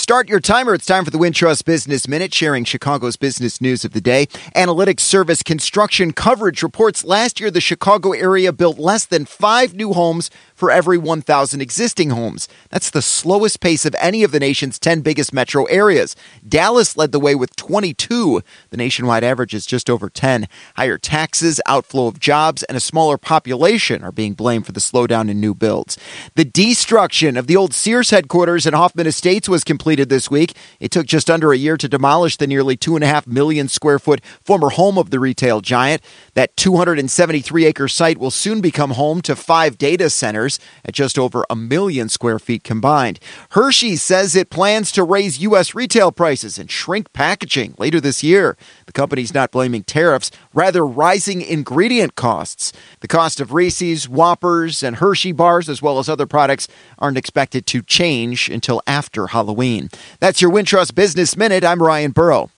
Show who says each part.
Speaker 1: Start your timer. It's time for the Wintrust Business Minute, sharing Chicago's business news of the day. Analytics Service Construction Coverage reports last year the Chicago area built less than 5 new homes for every 1,000 existing homes. That's the slowest pace of any of the nation's 10 biggest metro areas. Dallas led the way with 22. The nationwide average is just over 10. Higher taxes, outflow of jobs, and a smaller population are being blamed for the slowdown in new builds. The destruction of the old Sears headquarters in Hoffman Estates was completed this week. It took just under a year to demolish the nearly 2.5 million square foot former home of the retail giant. That 273-acre site will soon become home to 5 data centers at just over 1 million square feet combined. Hershey says it plans to raise U.S. retail prices and shrink packaging later this year. The company's not blaming tariffs, rather rising ingredient costs. The cost of Reese's, Whoppers, and Hershey bars, as well as other products, aren't expected to change until after Halloween. That's your Wintrust Business Minute. I'm Ryan Burrow.